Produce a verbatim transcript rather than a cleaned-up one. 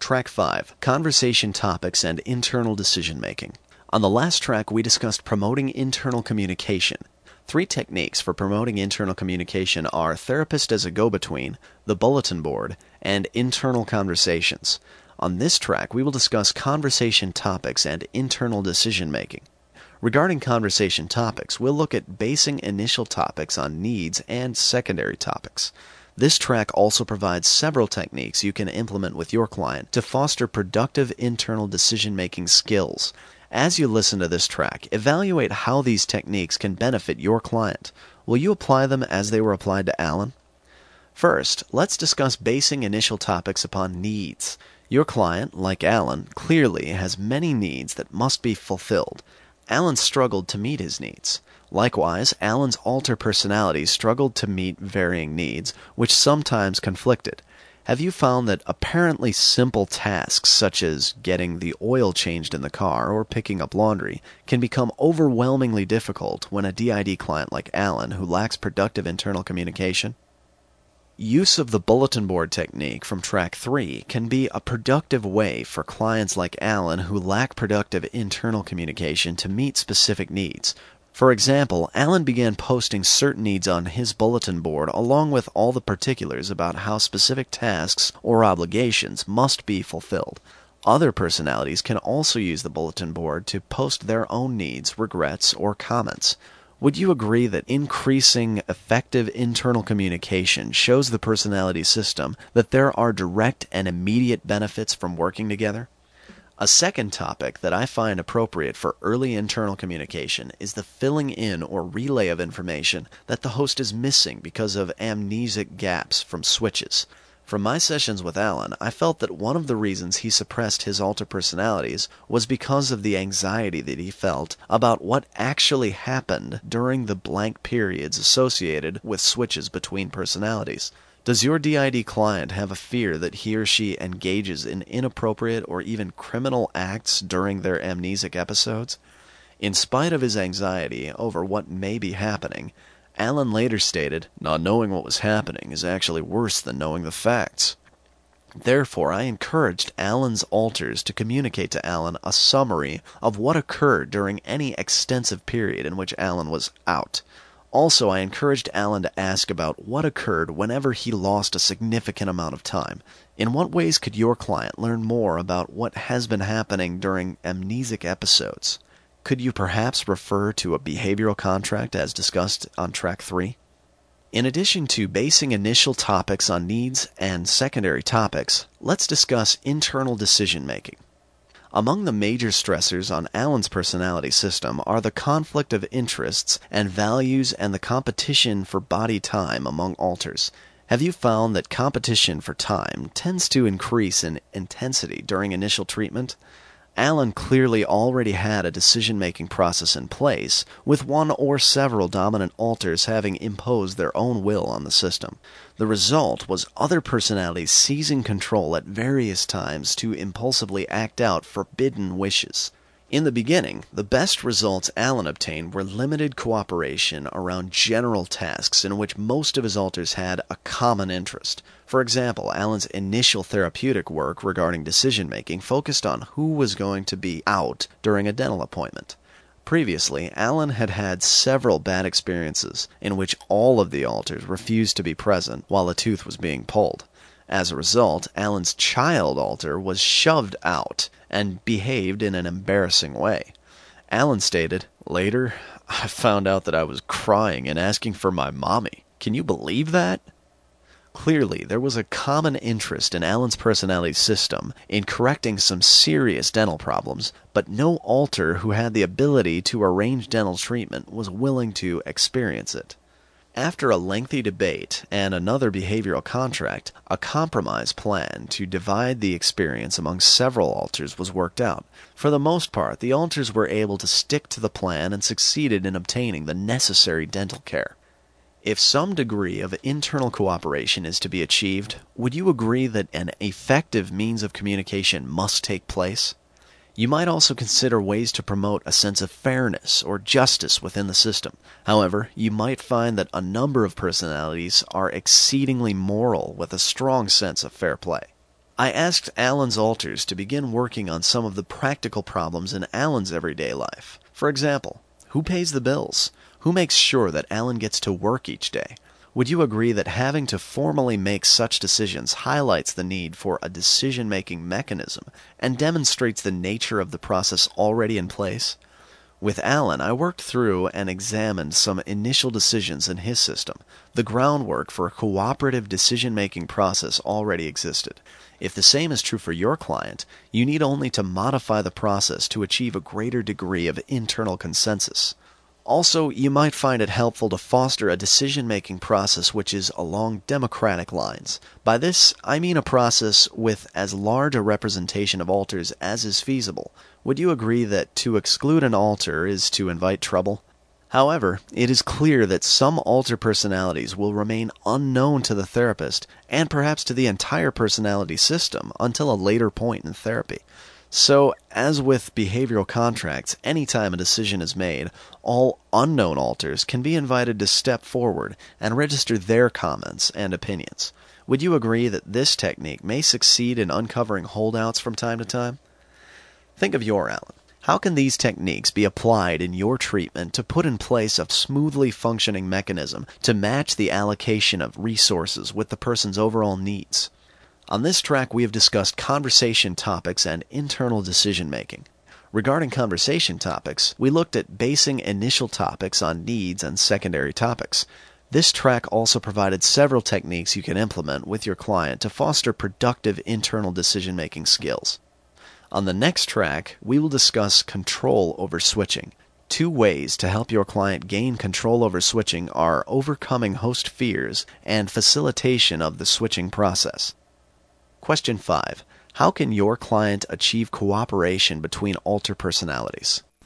Track five, Conversation Topics and Internal Decision Making. On the last track, we discussed promoting internal communication. Three techniques for promoting internal communication are therapist as a go-between, the bulletin board, and internal conversations. On this track, we will discuss conversation topics and internal decision making. Regarding conversation topics, we'll look at basing initial topics on needs and secondary topics. This track also provides several techniques you can implement with your client to foster productive internal decision-making skills. As you listen to this track, evaluate how these techniques can benefit your client. Will you apply them as they were applied to Alan? First, let's discuss basing initial topics upon needs. Your client, like Alan, clearly has many needs that must be fulfilled. Alan struggled to meet his needs. Likewise, Alan's alter personality struggled to meet varying needs, which sometimes conflicted. Have you found that apparently simple tasks such as getting the oil changed in the car or picking up laundry can become overwhelmingly difficult when a D I D client like Alan who lacks productive internal communication? Use of the bulletin board technique from track three can be a productive way for clients like Alan who lack productive internal communication to meet specific needs. For example, Alan began posting certain needs on his bulletin board along with all the particulars about how specific tasks or obligations must be fulfilled. Other personalities can also use the bulletin board to post their own needs, regrets, or comments. Would you agree that increasing effective internal communication shows the personality system that there are direct and immediate benefits from working together? A second topic that I find appropriate for early internal communication is the filling in or relay of information that the host is missing because of amnesic gaps from switches. From my sessions with Alan, I felt that one of the reasons he suppressed his alter personalities was because of the anxiety that he felt about what actually happened during the blank periods associated with switches between personalities. Does your D I D client have a fear that he or she engages in inappropriate or even criminal acts during their amnesic episodes? In spite of his anxiety over what may be happening, Alan later stated, "Not knowing what was happening is actually worse than knowing the facts." Therefore, I encouraged Alan's alters to communicate to Alan a summary of what occurred during any extensive period in which Alan was out. Also, I encouraged Alan to ask about what occurred whenever he lost a significant amount of time. In what ways could your client learn more about what has been happening during amnesic episodes? Could you perhaps refer to a behavioral contract as discussed on track three? In addition to basing initial topics on needs and secondary topics, let's discuss internal decision making. Among the major stressors on Alan's personality system are the conflict of interests and values and the competition for body time among alters. Have you found that competition for time tends to increase in intensity during initial treatment? Alan clearly already had a decision-making process in place, with one or several dominant alters having imposed their own will on the system. The result was other personalities seizing control at various times to impulsively act out forbidden wishes. In the beginning, the best results Alan obtained were limited cooperation around general tasks in which most of his alters had a common interest. For example, Alan's initial therapeutic work regarding decision-making focused on who was going to be out during a dental appointment. Previously, Alan had had several bad experiences in which all of the alters refused to be present while a tooth was being pulled. As a result, Alan's child alter was shoved out and behaved in an embarrassing way. Alan stated, "Later, I found out that I was crying and asking for my mommy. Can you believe that?" Clearly, there was a common interest in Alan's personality system in correcting some serious dental problems, but no alter who had the ability to arrange dental treatment was willing to experience it. After a lengthy debate and another behavioral contract, a compromise plan to divide the experience among several alters was worked out. For the most part, the alters were able to stick to the plan and succeeded in obtaining the necessary dental care. If some degree of internal cooperation is to be achieved, would you agree that an effective means of communication must take place? You might also consider ways to promote a sense of fairness or justice within the system. However, you might find that a number of personalities are exceedingly moral with a strong sense of fair play. I asked Alan's alters to begin working on some of the practical problems in Alan's everyday life. For example, who pays the bills? Who makes sure that Alan gets to work each day? Would you agree that having to formally make such decisions highlights the need for a decision-making mechanism and demonstrates the nature of the process already in place? With Alan, I worked through and examined some initial decisions in his system. The groundwork for a cooperative decision-making process already existed. If the same is true for your client, you need only to modify the process to achieve a greater degree of internal consensus. Also, you might find it helpful to foster a decision-making process which is along democratic lines. By this, I mean a process with as large a representation of alters as is feasible. Would you agree that to exclude an alter is to invite trouble? However, it is clear that some alter personalities will remain unknown to the therapist and perhaps to the entire personality system until a later point in therapy. So, as with behavioral contracts, anytime a decision is made, all unknown alters can be invited to step forward and register their comments and opinions. Would you agree that this technique may succeed in uncovering holdouts from time to time? Think of your Alan. How can these techniques be applied in your treatment to put in place a smoothly functioning mechanism to match the allocation of resources with the person's overall needs? On this track, we have discussed conversation topics and internal decision-making. Regarding conversation topics, we looked at basing initial topics on needs and secondary topics. This track also provided several techniques you can implement with your client to foster productive internal decision-making skills. On the next track, we will discuss control over switching. Two ways to help your client gain control over switching are overcoming host fears and facilitation of the switching process. Question five. How can your client achieve cooperation between alter personalities?